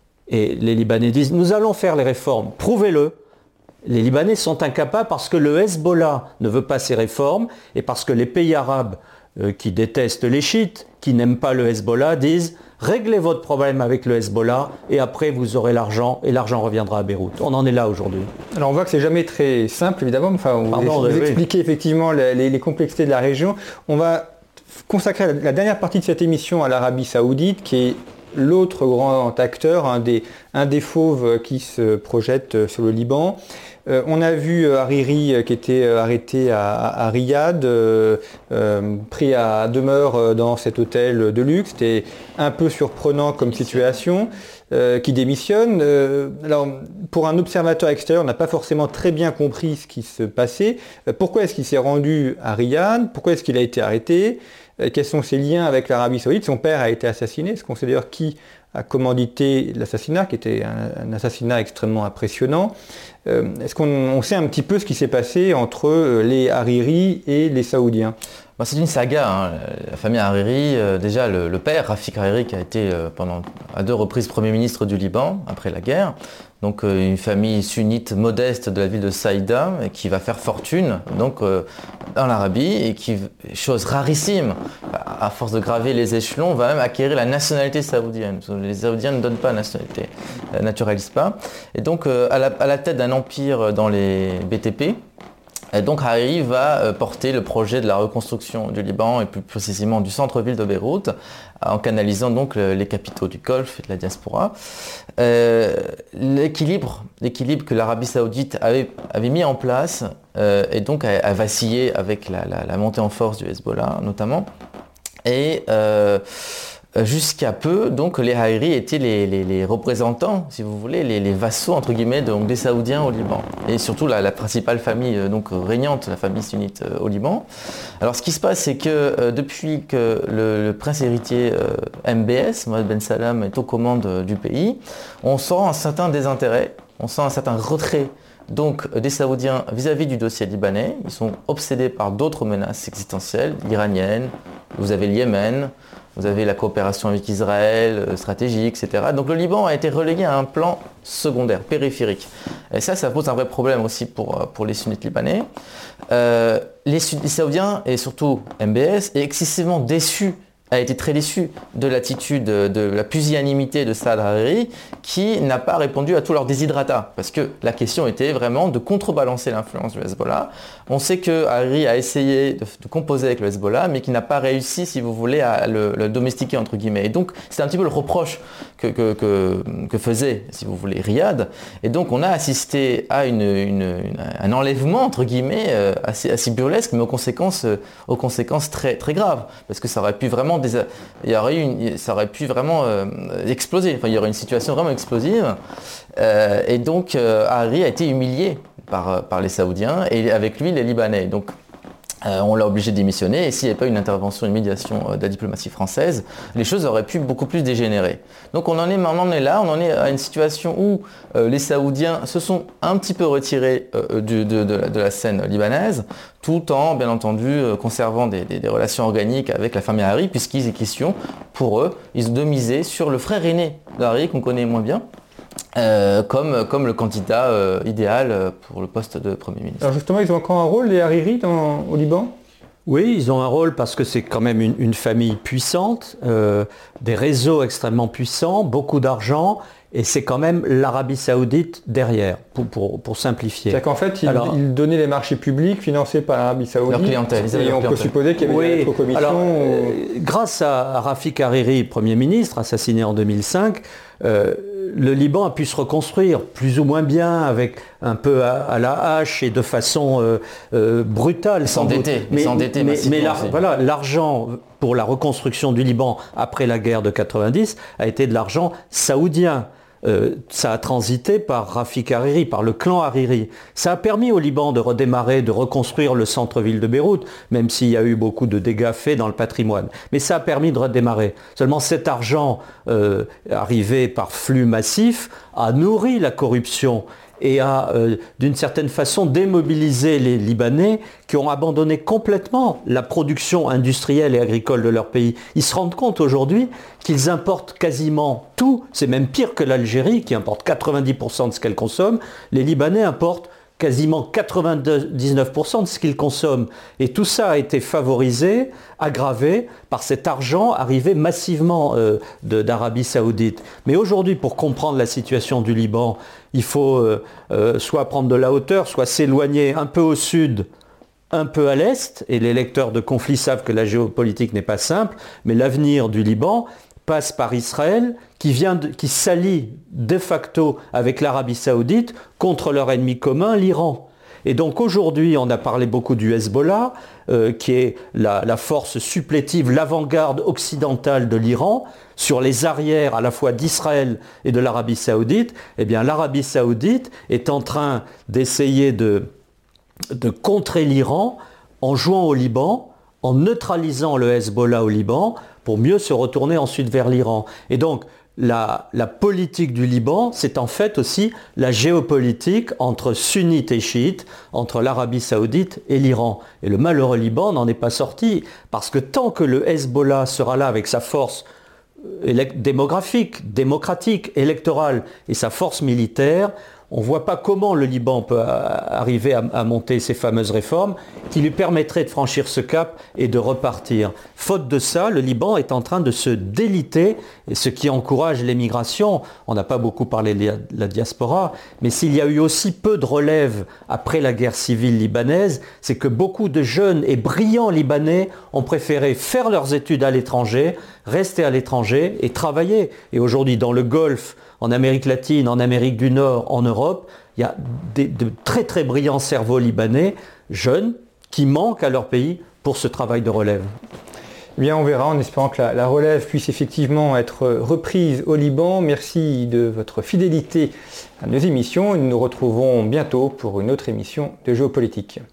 Et les Libanais disent, nous allons faire les réformes, prouvez-le. Les Libanais sont incapables parce que le Hezbollah ne veut pas ces réformes et parce que les pays arabes euh, qui détestent les chiites, qui n'aiment pas le Hezbollah, disent réglez votre problème avec le Hezbollah et après vous aurez l'argent et l'argent reviendra à Beyrouth. On en est là aujourd'hui. Alors on voit que c'est jamais très simple évidemment, enfin, vous, Pardon, vous oui. expliquez effectivement les, les, les complexités de la région. On va consacrer la, la dernière partie de cette émission à l'Arabie Saoudite qui est l'autre grand acteur, un des, un des fauves qui se projette sur le Liban. Euh, on a vu euh, Hariri euh, qui était euh, arrêté à, à, à Riyad, euh, euh, pris à demeure euh, dans cet hôtel de luxe. C'était un peu surprenant comme situation, euh, qui démissionne. Euh, alors, pour un observateur extérieur, on n'a pas forcément très bien compris ce qui se passait. Euh, pourquoi est-ce qu'il s'est rendu à Riyad? Pourquoi est-ce qu'il a été arrêté? euh, Quels sont ses liens avec l'Arabie Saoudite? Son père a été assassiné. Est-ce qu'on sait d'ailleurs qui a commandité l'assassinat, qui était un, un assassinat extrêmement impressionnant? Euh, est-ce qu'on on sait un petit peu ce qui s'est passé entre les Hariri et les Saoudiens? Bah, c'est une saga, hein. La famille Hariri, euh, déjà le, le père, Rafik Hariri, qui a été euh, pendant, à deux reprises Premier ministre du Liban après la guerre. Donc euh, une famille sunnite modeste de la ville de Saïda et qui va faire fortune donc, euh, dans l'Arabie et qui, chose rarissime, à force de graver les échelons, va même acquérir la nationalité saoudienne. Les Saoudiens ne donnent pas la nationalité, ne naturalisent pas. Et donc euh, à, la, à la tête d'un empire dans les B T P, et donc Hariri va porter le projet de la reconstruction du Liban et plus précisément du centre-ville de Beyrouth en canalisant donc les capitaux du Golfe et de la diaspora. Euh, l'équilibre, l'équilibre que l'Arabie Saoudite avait, avait mis en place euh, et donc a, a vacillé avec la, la, la montée en force du Hezbollah notamment. Et euh, jusqu'à peu, donc les Hariri étaient les, les, les représentants, si vous voulez, les, les vassaux entre guillemets donc, des Saoudiens au Liban. Et surtout la, la principale famille donc, régnante, la famille sunnite euh, au Liban. Alors ce qui se passe, c'est que euh, depuis que le, le prince héritier euh, M B S, Mohammed Ben Salman, est aux commandes euh, du pays, on sent un certain désintérêt, on sent un certain retrait donc des Saoudiens vis-à-vis du dossier libanais. Ils sont obsédés par d'autres menaces existentielles, iraniennes, vous avez le Yémen, vous avez la coopération avec Israël, stratégique, et cetera. Donc le Liban a été relégué à un plan secondaire, périphérique. Et ça, ça pose un vrai problème aussi pour, pour les sunnites libanais. Euh, les, les Saoudiens, et surtout M B S, est excessivement déçu, a été très déçu de l'attitude, de la pusillanimité de Saad Hariri, qui n'a pas répondu à tous leurs déshydratats. Parce que la question était vraiment de contrebalancer l'influence du Hezbollah. On sait que Hariri a essayé de, de composer avec le Hezbollah, mais qui n'a pas réussi, si vous voulez, à le, le domestiquer, entre guillemets. Et donc, c'est un petit peu le reproche que, que, que, que faisait, si vous voulez, Riyad. Et donc, on a assisté à une, une, une, un enlèvement, entre guillemets, euh, assez, assez burlesque, mais aux conséquences, euh, aux conséquences très, très graves. Parce que ça aurait pu vraiment Des, il y aurait eu une, ça aurait pu vraiment euh, exploser. Enfin, il y aurait une situation vraiment explosive. Euh, et donc, euh, Hariri a été humilié par, par les Saoudiens et avec lui les Libanais. Donc, Euh, on l'a obligé de démissionner et s'il n'y avait pas une intervention, une médiation euh, de la diplomatie française, les choses auraient pu beaucoup plus dégénérer. Donc on en est, on en est là, on en est à une situation où euh, les Saoudiens se sont un petit peu retirés euh, du, de, de, la, de la scène libanaise, tout en, bien entendu, euh, conservant des, des, des relations organiques avec la famille Hariri, puisqu'il est question, pour eux, ils ont de miser sur le frère aîné d'Hariri, qu'on connaît moins bien, Euh, comme, comme le candidat euh, idéal pour le poste de Premier ministre. Alors justement, ils ont encore un rôle, les Hariri, dans, au Liban ? Oui, ils ont un rôle parce que c'est quand même une, une famille puissante, euh, des réseaux extrêmement puissants, beaucoup d'argent, et c'est quand même l'Arabie Saoudite derrière, pour, pour, pour simplifier. C'est-à-dire qu'en fait, ils, Alors, ils donnaient les marchés publics financés par l'Arabie Saoudite, leur clientèle, ils et leur on clientèle. peut supposer qu'il y avait oui, des commissions. alors, ou... euh, grâce à Rafik Hariri, Premier ministre, assassiné en deux mille cinq, euh, le Liban a pu se reconstruire plus ou moins bien, avec un peu à, à la hache et de façon euh, euh, brutale. S'endetter, mais, s'endetter mais, mais la, aussi. voilà, l'argent pour la reconstruction du Liban après la guerre de quatre-vingt-dix a été de l'argent saoudien. Euh, ça a transité par Rafik Hariri, par le clan Hariri. Ça a permis au Liban de redémarrer, de reconstruire le centre-ville de Beyrouth, même s'il y a eu beaucoup de dégâts faits dans le patrimoine. Mais ça a permis de redémarrer. Seulement cet argent euh, arrivé par flux massif a nourri la corruption et a, euh, d'une certaine façon, démobilisé les Libanais qui ont abandonné complètement la production industrielle et agricole de leur pays. Ils se rendent compte aujourd'hui qu'ils importent quasiment tout. C'est même pire que l'Algérie, qui importe quatre-vingt-dix pour cent de ce qu'elle consomme. Les Libanais importent quasiment quatre-vingt-dix-neuf pour cent de ce qu'ils consomment. Et tout ça a été favorisé, aggravé par cet argent arrivé massivement euh, de, d'Arabie Saoudite. Mais aujourd'hui, pour comprendre la situation du Liban, il faut euh, euh, soit prendre de la hauteur, soit s'éloigner un peu au sud, un peu à l'est. Et les lecteurs de conflits savent que la géopolitique n'est pas simple, mais l'avenir du Liban passe par Israël, qui, vient de, qui s'allie de facto avec l'Arabie Saoudite contre leur ennemi commun, l'Iran. Et donc aujourd'hui, on a parlé beaucoup du Hezbollah, euh, qui est la, la force supplétive, l'avant-garde occidentale de l'Iran, sur les arrières à la fois d'Israël et de l'Arabie Saoudite. Eh bien, l'Arabie Saoudite est en train d'essayer de, de contrer l'Iran en jouant au Liban, en neutralisant le Hezbollah au Liban, pour mieux se retourner ensuite vers l'Iran. Et donc, la, la politique du Liban, c'est en fait aussi la géopolitique entre sunnites et chiites, entre l'Arabie Saoudite et l'Iran. Et le malheureux Liban n'en est pas sorti, parce que tant que le Hezbollah sera là avec sa force démographique, démocratique, électorale et sa force militaire, on ne voit pas comment le Liban peut arriver à, à monter ces fameuses réformes qui lui permettraient de franchir ce cap et de repartir. Faute de ça, le Liban est en train de se déliter, et ce qui encourage l'émigration. On n'a pas beaucoup parlé de la diaspora, mais s'il y a eu aussi peu de relève après la guerre civile libanaise, c'est que beaucoup de jeunes et brillants Libanais ont préféré faire leurs études à l'étranger, rester à l'étranger et travailler. Et aujourd'hui, dans le Golfe, en Amérique latine, en Amérique du Nord, en Europe, il y a des, de très très brillants cerveaux libanais, jeunes, qui manquent à leur pays pour ce travail de relève. Eh bien, on verra en espérant que la, la relève puisse effectivement être reprise au Liban. Merci de votre fidélité à nos émissions. Nous nous retrouvons bientôt pour une autre émission de Géopolitique.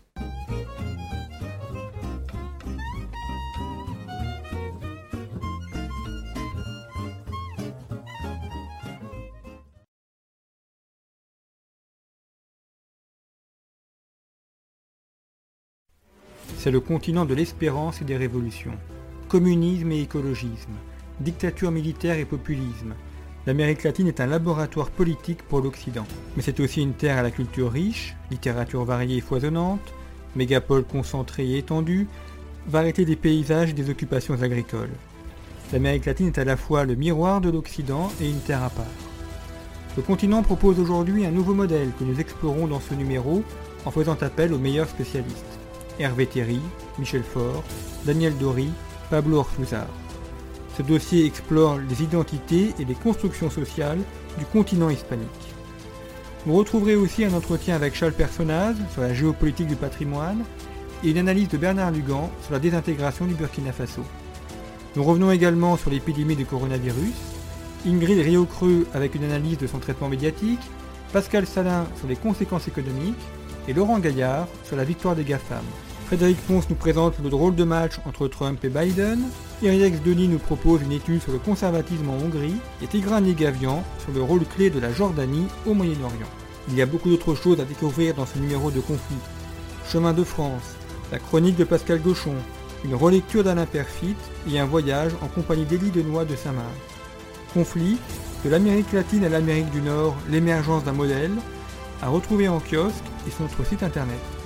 C'est le continent de l'espérance et des révolutions. Communisme et écologisme, dictature militaire et populisme. L'Amérique latine est un laboratoire politique pour l'Occident. Mais c'est aussi une terre à la culture riche, littérature variée et foisonnante, mégapole concentrée et étendue, variété des paysages et des occupations agricoles. L'Amérique latine est à la fois le miroir de l'Occident et une terre à part. Le continent propose aujourd'hui un nouveau modèle que nous explorons dans ce numéro en faisant appel aux meilleurs spécialistes. Hervé Théry, Michel Faure, Daniel Dory, Pablo Ortúzar. Ce dossier explore les identités et les constructions sociales du continent hispanique. Vous retrouverez aussi un entretien avec Charles Personnaz sur la géopolitique du patrimoine et une analyse de Bernard Lugan sur la désintégration du Burkina Faso. Nous revenons également sur l'épidémie du coronavirus, Ingrid Riocreux avec une analyse de son traitement médiatique, Pascal Salin sur les conséquences économiques et Laurent Gaillard sur la victoire des GAFAM. Frédéric Ponce nous présente le drôle de match entre Trump et Biden. Iriex Denis nous propose une étude sur le conservatisme en Hongrie. Et Tigran Yegavian sur le rôle clé de la Jordanie au Moyen-Orient. Il y a beaucoup d'autres choses à découvrir dans ce numéro de Conflit. Chemin de France, la chronique de Pascal Gauchon, une relecture d'Alain Perfit et un voyage en compagnie d'Élie Denoy de Saint-Marc. Conflit, de l'Amérique latine à l'Amérique du Nord, l'émergence d'un modèle, à retrouver en kiosque et sur notre site internet.